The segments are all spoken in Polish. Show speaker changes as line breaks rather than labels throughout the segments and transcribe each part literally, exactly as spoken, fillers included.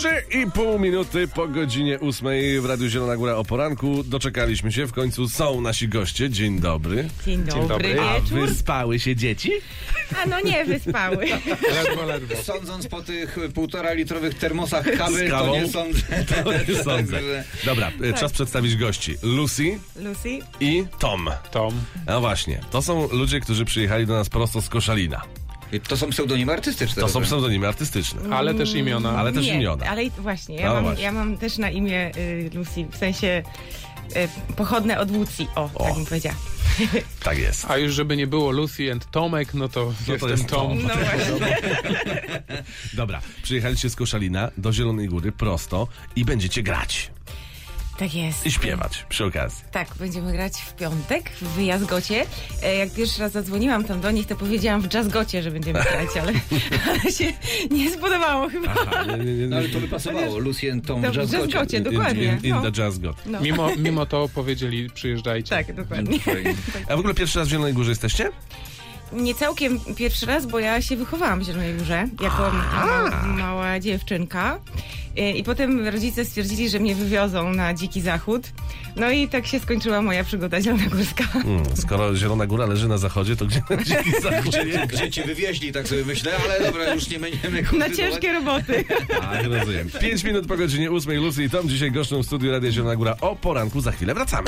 Trzy i pół minuty po godzinie ósmej w Radiu Zielona Góra o poranku. Doczekaliśmy się, w końcu są nasi goście. Dzień dobry.
Dzień dobry,
Dzień dobry.
A
wieczór.
wyspały się dzieci?
A no nie, wyspały.
Ledwo, ledwo.
Sądząc po tych półtora litrowych termosach kawy,
Z kawą?
to nie sądzę.
To nie sądzę. Dobra, tak. Czas przedstawić gości. Lucy
Lucy.
i Tom.
Tom.
A właśnie, to są ludzie, którzy przyjechali do nas prosto z Koszalina.
To są pseudonimy artystyczne.
To są pseudonimy artystyczne.
Ale też imiona.
Ale też
nie,
imiona.
Ale właśnie, ja,
No
mam,
właśnie.
ja mam też na imię y, Lucy, w sensie y, pochodne od Lucji. O,
O.
tak bym powiedziała.
Tak jest.
A już żeby nie było Lucy and Tomek, no to
No to
jestem
jest
Tom.
Tom.
No właśnie.
Dobra, przyjechaliście z Koszalina do Zielonej Góry prosto i będziecie grać
Tak jest.
i śpiewać przy okazji.
Tak, będziemy grać w piątek w Jazgocie. E, Jak pierwszy raz zadzwoniłam tam do nich, to powiedziałam w Jazzgocie, że będziemy grać, ale, ale się nie spodobało chyba.
Aha, nie, nie, nie,
No ale to by pasowało. Lucy and Tom
To
w
w
Jazzgocie.
Jazzgocie,
In-
dokładnie.
In, in
No.
the Jazz God.
No.
Mimo, mimo to powiedzieli, przyjeżdżajcie.
Tak, dokładnie.
A w ogóle pierwszy raz w Zielonej Górze jesteście?
Nie całkiem pierwszy raz, bo ja się wychowałam w Zielonej Górze jako ma, mała dziewczynka. I, I potem rodzice stwierdzili, że mnie wywiozą na Dziki Zachód. No i tak się skończyła moja przygoda zielonogórska.
Hmm, skoro Zielona Góra leży na zachodzie, to gdzie na Dziki Zachód?
Gdzie, gdzie ci wywieźli, tak sobie myślę, ale dobra, już nie będziemy
Na
kontynuować.
ciężkie roboty.
Tak, rozumiem. Pięć minut po godzinie ósmej. Lucy i Tom dzisiaj goszczą w studiu Radia Zielona Góra o poranku. Za chwilę wracamy.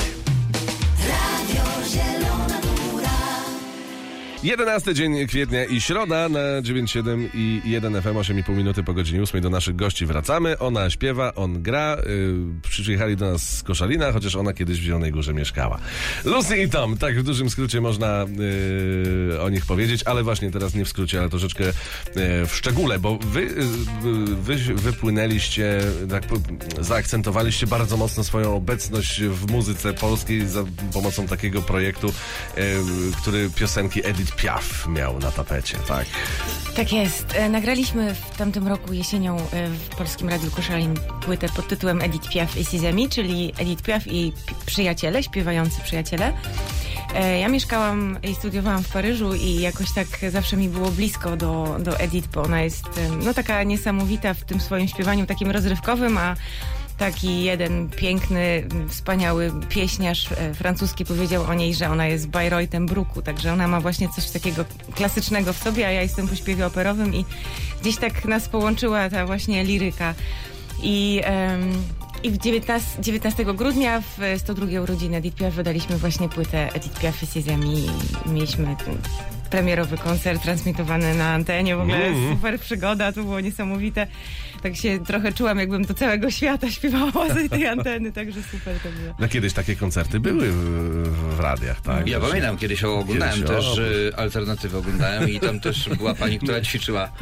jedenasty dzień kwietnia i środa na dziewięć siedem i jeden F M, osiem i pół minuty po godzinie ósmej do naszych gości wracamy. Ona śpiewa, on gra. Yy, przyjechali do nas z Koszalina, chociaż ona kiedyś w Zielonej Górze mieszkała. Lucy i Tom, tak w dużym skrócie można yy, o nich powiedzieć, ale właśnie teraz nie w skrócie, ale troszeczkę yy, w szczególe, bo wy, yy, wy wypłynęliście, tak, zaakcentowaliście bardzo mocno swoją obecność w muzyce polskiej za pomocą takiego projektu, yy, który piosenki Edith Piaf miał na tapecie, tak?
Tak jest. E, Nagraliśmy w tamtym roku jesienią e, w Polskim Radiu Koszalin płytę pod tytułem Edith Piaf i Sizemi, czyli Edith Piaf i p- przyjaciele, śpiewający przyjaciele. E, Ja mieszkałam i studiowałam w Paryżu i jakoś tak zawsze mi było blisko do, do Edith, bo ona jest e, no taka niesamowita w tym swoim śpiewaniu takim rozrywkowym, a taki jeden piękny, wspaniały pieśniarz e, francuski powiedział o niej, że ona jest Bayreuthem Bruku, także ona ma właśnie coś takiego klasycznego w sobie, a ja jestem po śpiewie operowym i gdzieś tak nas połączyła ta właśnie liryka. I, em, i w dziewiętnastego grudnia w sto drugie urodziny Edith Piaf wydaliśmy właśnie płytę Edith Piaf i Sizemi i mieliśmy ten premierowy koncert transmitowany na antenie, w ogóle
Mm.
super przygoda, to było niesamowite. Tak się trochę czułam, jakbym do całego świata śpiewała z tej anteny, także super to było.
No kiedyś takie koncerty były w, w radiach, tak?
Ja pamiętam, kiedyś oglądałem
Kiedyś,
też
o,
e, alternatywę oglądałem i tam też była pani, która ćwiczyła e,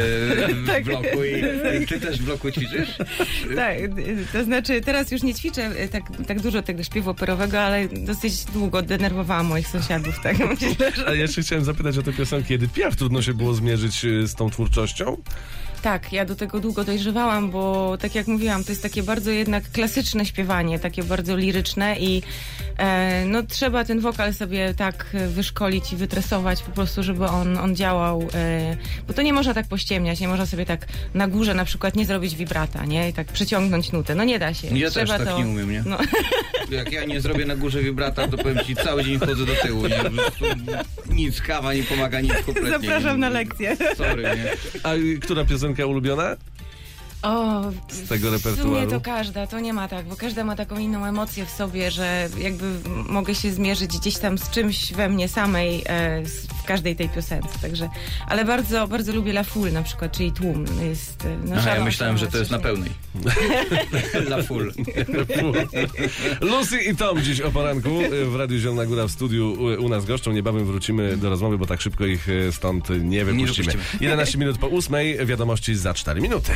w
Tak.
bloku i, i ty też w bloku ćwiczysz?
Tak, to znaczy teraz już nie ćwiczę e, tak, tak dużo tego śpiewu operowego, ale dosyć długo denerwowałam moich sąsiadów, tak myślę, że...
A ja jeszcze chciałem zapytać o te piosenki Edith Piaf. Trudno się było zmierzyć y, z tą twórczością?
Tak, ja do tego długo dojrzewałam, bo tak jak mówiłam, to jest takie bardzo jednak klasyczne śpiewanie, takie bardzo liryczne i e, no trzeba ten wokal sobie tak wyszkolić i wytresować po prostu, żeby on, on działał, e, bo to nie można tak pościemniać, nie można sobie tak na górze na przykład nie zrobić vibrata, nie? I tak przyciągnąć nutę, no nie da się.
Ja
trzeba
też tak
to...
nie umiem, nie?
No.
Jak ja nie zrobię na górze vibrata, to powiem ci, cały dzień chodzę do tyłu, nie? Po prostu nic, kawa nie pomaga, nic kompletnie.
Zapraszam
nie?
na lekcję.
Sorry, nie?
A y, która piosenka ulubiona?
O,
Z tego
w
repertuaru?
sumie to każda, to nie ma tak, bo każda ma taką inną emocję w sobie, że jakby mogę się zmierzyć gdzieś tam z czymś we mnie samej e, z, w każdej tej piosence, także, ale bardzo, bardzo lubię La Foule na przykład, czyli tłum, jest e, no,
Aha, ja
szalon,
myślałem,
szalon,
że to jest na
szalon.
pełnej. La full.
Lucy i Tom dziś o poranku y, w Radiu Zielona Góra w studiu u, u nas goszczą. Niebawem wrócimy do rozmowy, bo tak szybko ich y, stąd nie wypuścimy.
wypuścimy.
jedenaście minut po ósmej, wiadomości za cztery minuty.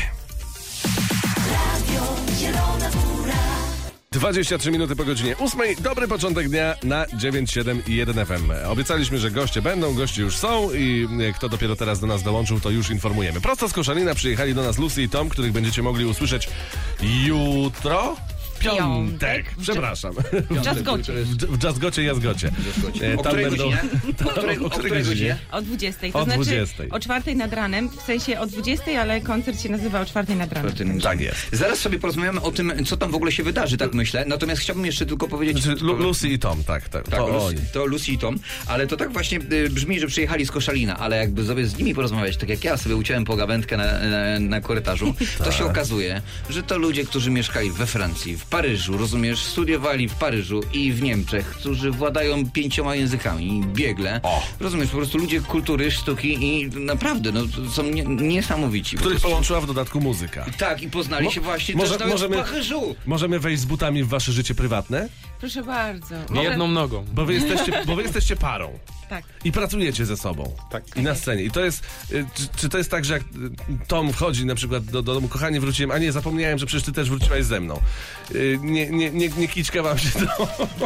dwadzieścia trzy minuty po godzinie ósmej. Dobry początek dnia na dziewięć siedem i jeden F M. Obiecaliśmy, że goście będą, goście już są i kto dopiero teraz do nas dołączył, to już informujemy. Prosto z Koszalina przyjechali do nas Lucy i Tom, których będziecie mogli usłyszeć jutro. Piątek. Przepraszam.
W Jazzgocie.
W, w Jazzgocie, Jazzgocie. E,
O
Tam
której
będą...
godzinie? O
O
której, o której godzinie?
O dwudziestej. To
O
znaczy
dwudziestej.
o czwartej nad ranem, w sensie o dwudziestej, ale koncert się nazywa o czwartej nad ranem.
Tak jest.
Zaraz sobie porozmawiamy o tym, co tam w ogóle się wydarzy, tak myślę. Natomiast chciałbym jeszcze tylko powiedzieć...
Znaczy, Lu- Lucy i Tom, tak. tak,
Tak,
to
Lucy,
oni.
to Lucy i Tom, ale to tak właśnie y, brzmi, że przyjechali z Koszalina, ale jakby sobie z nimi porozmawiać, tak jak ja sobie uciąłem pogawędkę na, na, na korytarzu, to się okazuje, że to ludzie, którzy mieszkali we Francji, w Paryżu, rozumiesz, studiowali w Paryżu i w Niemczech, którzy władają pięcioma językami, biegle,
O.
rozumiesz, po prostu ludzie kultury, sztuki i naprawdę, no, są nie, niesamowici. po
Których
prostu.
połączyła w dodatku muzyka.
Tak, i poznali
Mo-
się właśnie
może-
też nawet
możemy-
w Paryżu.
Możemy wejść z butami w wasze życie prywatne?
Proszę bardzo.
Nie jedną nogą.
Bo wy jesteście, bo wy jesteście parą.
Tak.
I pracujecie ze sobą.
Tak.
I na scenie. I to jest, y, czy, czy to jest tak, że jak y, Tom wchodzi na przykład do, do domu, kochanie, wróciłem, a nie, zapomniałem, że przecież ty też wróciłaś ze mną. Y, Nie, nie, nie, nie kiczka wam się to.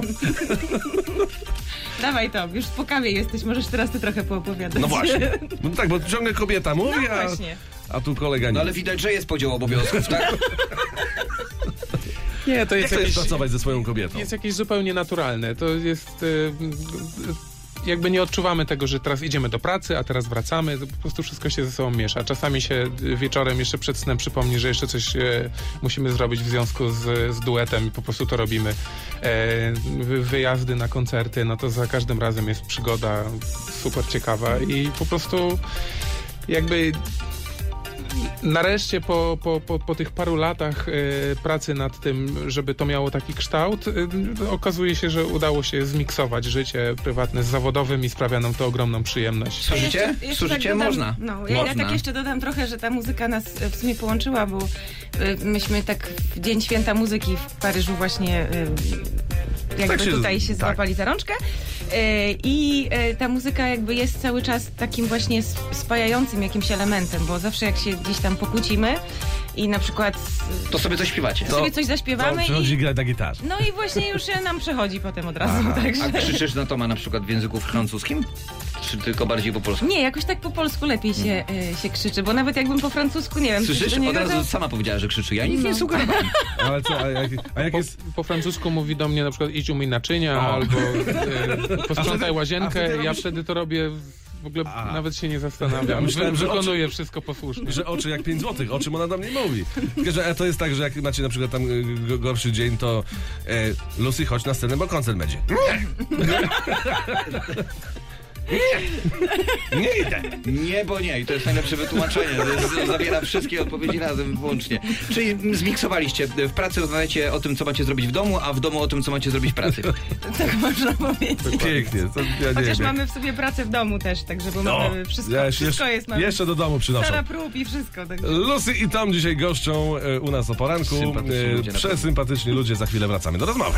Dawaj to, już po kawie jesteś, możesz teraz ty trochę poopowiadać.
No właśnie. No tak, bo ciągle kobieta mówi,
No
a,
właśnie.
a tu kolega nie.
No ale widać, że jest podział obowiązków, tak?
Nie, to
Jak
jest
to jest
jakieś,
pracować ze swoją kobietą?
jest jakieś zupełnie naturalne. To jest... y, y, jakby nie odczuwamy tego, że teraz idziemy do pracy, a teraz wracamy. To po prostu wszystko się ze sobą miesza. Czasami się y, wieczorem jeszcze przed snem przypomni, że jeszcze coś y, musimy zrobić w związku z, z duetem i po prostu to robimy. E, wy- wyjazdy na koncerty, no to za każdym razem jest przygoda super ciekawa i po prostu jakby nareszcie po, po, po, po tych paru latach e, pracy nad tym, żeby to miało taki kształt, e, okazuje się, że udało się zmiksować życie prywatne z zawodowym i sprawia nam to ogromną przyjemność.
Słyszycie?
Jeszcze- jeszcze
Słyszycie?
tak dodam-
Można.
No, ja, ja
Można.
tak jeszcze dodam trochę, że ta muzyka nas e, w sumie połączyła, bo e, myśmy tak w Dzień Święta Muzyki w Paryżu właśnie e, jakby
Tak się-
tutaj się
tak.
złapali za rączkę. E, I e, ta muzyka jakby jest cały czas takim właśnie sp- spajającym jakimś elementem, bo zawsze jak się gdzieś tam pokłócimy i na przykład
To sobie coś śpiewacie.
sobie coś
To
zaśpiewamy
przychodzi
i
grać na gitarze.
no i właśnie już nam przechodzi potem od razu.
A
Także.
krzyczysz na Toma na przykład w języku francuskim? Czy tylko bardziej po polsku?
Nie, jakoś tak po polsku lepiej się, e, się krzyczy, bo nawet jakbym po francusku, nie wiem, coś
Słyszysz?
do niego,
Od razu
to-
sama powiedziała, że krzyczy. Ja nic
No.
nie sugerowałem.
Ale co, a jak, a jak
Po,
jest...
po francusku mówi do mnie na przykład idź umyj naczynia
O.
albo e, posprzątaj
wtedy- a
łazienkę.
wtedy
Ja
robisz-
wtedy to robię, w ogóle
A.
nawet się nie zastanawiam.
Ja myślałem, że
Wykonuję wszystko posłusznie.
Że oczy jak pięć złotych, o czym ona do mnie mówi. Tylko, że e, to jest tak, że jak macie na przykład tam y, g- gorszy dzień, to e, Lucy, chodź na scenę, bo koncert będzie. Nie! Nie! Nie idę!
Nie, bo nie. I to jest najlepsze wytłumaczenie. To jest, zawiera wszystkie odpowiedzi razem włącznie. Czyli zmiksowaliście. W pracy rozmawiacie o tym, co macie zrobić w domu, a w domu o tym, co macie zrobić w pracy.
Tak można powiedzieć.
Pięknie, to ja nie
Chociaż
wiem.
mamy w sobie pracę w domu też, także bo
No,
mamy wszystko,
ja
wszystko
jeszcze,
jest. Mamy
jeszcze do domu przynoszą.
stara prób i wszystko. Także.
Lucy i Tom dzisiaj goszczą e, u nas o poranku.
Sympatyczni
E,
ludzie, naprawdę.
Przesympatyczni ludzie, za chwilę wracamy do rozmowy.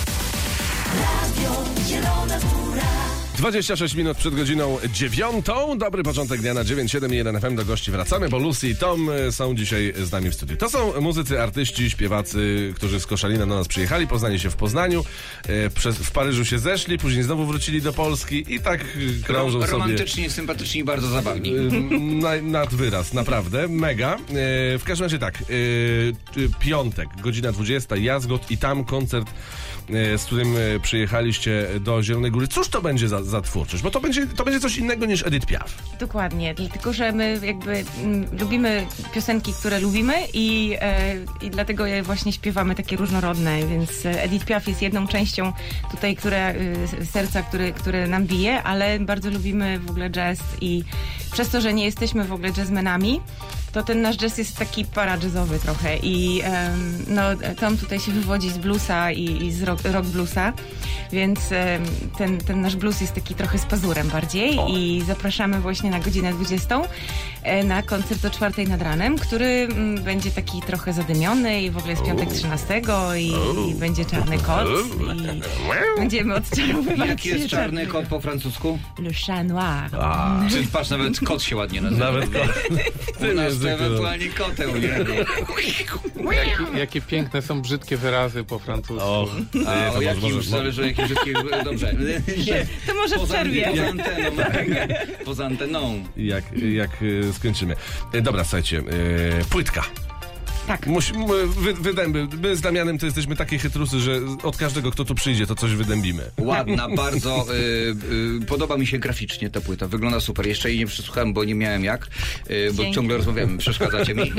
dwadzieścia sześć minut przed godziną dziewiątą. Dobry początek dnia na dziewięć siedem jeden F M. Do gości wracamy, bo Lucy i Tom e, są dzisiaj z nami w studiu. To są muzycy, artyści, śpiewacy, którzy z Koszalina do nas przyjechali, poznali się w Poznaniu, e, przez, w Paryżu się zeszli, później znowu wrócili do Polski i tak e, krążą sobie...
Romantyczni, sympatyczni i bardzo zabawni.
Y, na, nad wyraz, naprawdę, mega. E, w każdym razie tak, e, y, piątek, godzina dwudziesta, Jazzgot i tam koncert, e, z którym e, przyjechaliście do Zielonej Góry. Cóż to będzie za, za twórczość? Bo to będzie, to będzie coś innego niż Edith Piaf.
Dokładnie, tylko że my jakby mm, lubimy piosenki, które lubimy i, e, i dlatego je właśnie śpiewamy takie różnorodne, więc e, Edith Piaf jest jedną częścią tutaj, która, e, serca, który, które nam bije, ale bardzo lubimy w ogóle jazz i przez to, że nie jesteśmy w ogóle jazzmenami, to ten nasz jazz jest taki para-jazzowy trochę i em, no, Tom tutaj się wywodzi z bluesa i, i z rock, rock bluesa, więc em, ten, ten nasz blues jest taki trochę z pazurem bardziej
O.
i zapraszamy właśnie na godzinę dwudziestą e, na koncert o czwartej nad ranem, który mm, będzie taki trochę zadymiony i w ogóle jest piątek trzynastego i, i będzie czarny kot i będziemy odczarowywać
Jaki jest czarny kot po francusku?
Le chat noir.
A,
Czy patrz, nawet kot się ładnie nazywa.
nawet to, w
U
tym
nas to
języku.
ewentualnie koteł, nie?
Jakie, jakie piękne są brzydkie wyrazy po francusku.
O,
A
nie,
o
to
jakim
może-
już zależy, o jakim wszystkim... Dobrze. Nie.
To może w
Poza,
przerwie.
poza anteną. Poza anteną.
Jak, jak e, skończymy. E, dobra, słuchajcie, e, płytka.
Tak.
Musi, m- wy, wydęby. My z Damianem to jesteśmy takie chytrusy, że od każdego, kto tu przyjdzie, to coś wydębimy.
Ładna, bardzo. Y, y, podoba mi się graficznie ta płyta. Wygląda super. Jeszcze jej nie przesłuchałem, bo nie miałem jak, y, bo
Dzięki.
ciągle rozmawiamy, przeszkadzacie mi.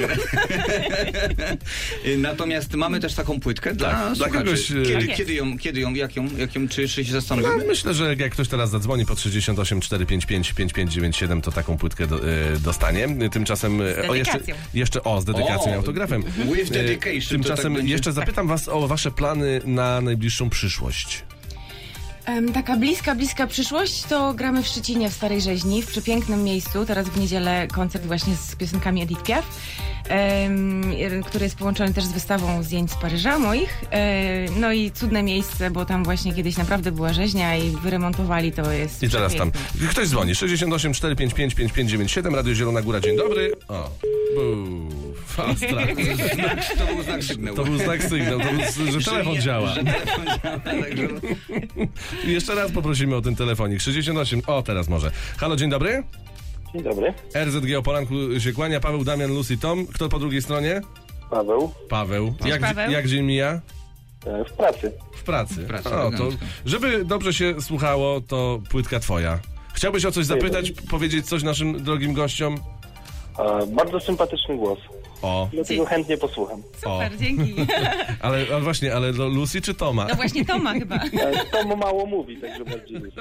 I... Natomiast mamy też taką płytkę dla
Tak, dla
słuchaczy.
kogoś, y-
Kiedy,
Tak jest.
kiedy ją, kiedy ją, jak ją, jak ją, czy, czy się
No,
zastanowimy?
myślę, że jak ktoś teraz zadzwoni pod sześćdziesiąt osiem czterysta pięć pięć pięć pięć dziewięć siedem, to taką płytkę do, y, dostanie. Tymczasem... y, O, jeszcze,
dedykacją.
jeszcze o, z dedykacją i
O,
autografem.
with
Y,
dedication, to
Tymczasem
tak będzie.
jeszcze zapytam was o wasze plany na najbliższą przyszłość.
Em, taka bliska, bliska przyszłość to gramy w Szczecinie w Starej Rzeźni, w przepięknym miejscu. Teraz w niedzielę koncert właśnie z piosenkami Edith Piaf, em, który jest połączony też z wystawą zdjęć z Paryża moich. E, no i cudne miejsce, bo tam właśnie kiedyś naprawdę była rzeźnia i wyremontowali, to jest
I teraz tam
przepiękne.
ktoś dzwoni. sześćdziesiąt osiem czterysta pięć pięć pięć pięć dziewięć siedem, Radio Zielona Góra, dzień dobry. O, buu, fastra.
To był znak sygnału.
To był znak sygnał, to był, że telefon
nie-
działa.
Że telefon działa, także...
I jeszcze raz poprosimy o ten telefonik. sześćdziesiąt osiem, o teraz może. Halo, dzień dobry.
Dzień dobry,
R Z G o poranku się kłania. Paweł, Damian, Lucy, Tom. Kto po drugiej stronie?
Paweł,
Paweł. Jak,
Paweł.
jak dzień mija?
e, w pracy.
W pracy.
W pracy,
o, to,
elegancko.
żeby dobrze się słuchało, to płytka twoja. Chciałbyś o coś zapytać, powiedzieć coś naszym drogim gościom?
E, bardzo sympatyczny głos,
O,
dlatego chętnie posłucham.
Super,
O.
dzięki.
ale, ale właśnie, ale do Lucy czy Toma?
No właśnie Toma chyba.
E, to mu mało mówi, także bardziej lubię.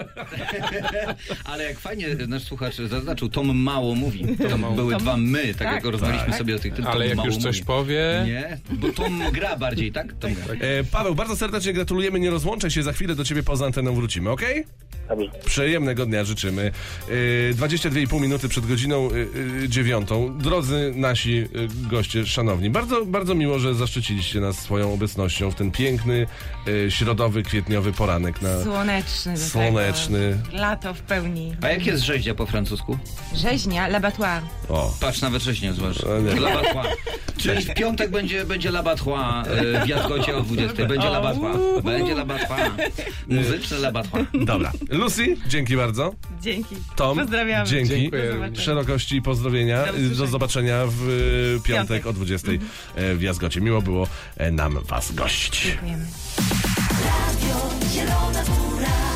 Ale jak fajnie nasz słuchacz zaznaczył, Tom mało mówi. To
mało.
były
Tom-
dwa my, tak,
tak,
jak rozmawialiśmy
tak.
sobie o tych. Tom
Ale jak
mało
już coś
mówi.
powie...
Nie, bo Tom gra bardziej, tak? Tom gra.
E, Paweł, bardzo serdecznie gratulujemy, nie rozłączaj się, za chwilę do ciebie poza anteną wrócimy, okej?
Dobrze.
Przyjemnego dnia życzymy. E, dwadzieścia dwie i pół minuty przed godziną e, e, dziewiątą. Drodzy nasi e, goście szanowni, bardzo, bardzo miło, że zaszczyciliście nas swoją obecnością w ten piękny, e, środowy, kwietniowy poranek na
Słoneczny. do
słoneczny.
tego. Lato w pełni.
A jak jest rzeźnia po francusku?
Rzeźnia, l'abattoir.
O.
Patrz, nawet rzeźnia zważ.
O nie.
L'abattoir. Czyli w piątek będzie, będzie l'abattoir e, w Jadgocie o dwudziestej. Będzie l'abattoir. Będzie l'abattoir. Muzyczny l'abattoir.
Dobra. Lucy, dzięki bardzo.
Dzięki.
Tom,
Pozdrawiamy.
dzięki.
Dziękuję
Do
również.
zobaczenia.
Szerokości i pozdrowienia.
Do
Do
usłyszenia.
zobaczenia w e, piątek
Piątek.
o dwudziestej e, w Jazgocie. Miło było e, nam was gościć.
Dziękujemy.
Radio Zielona Góra.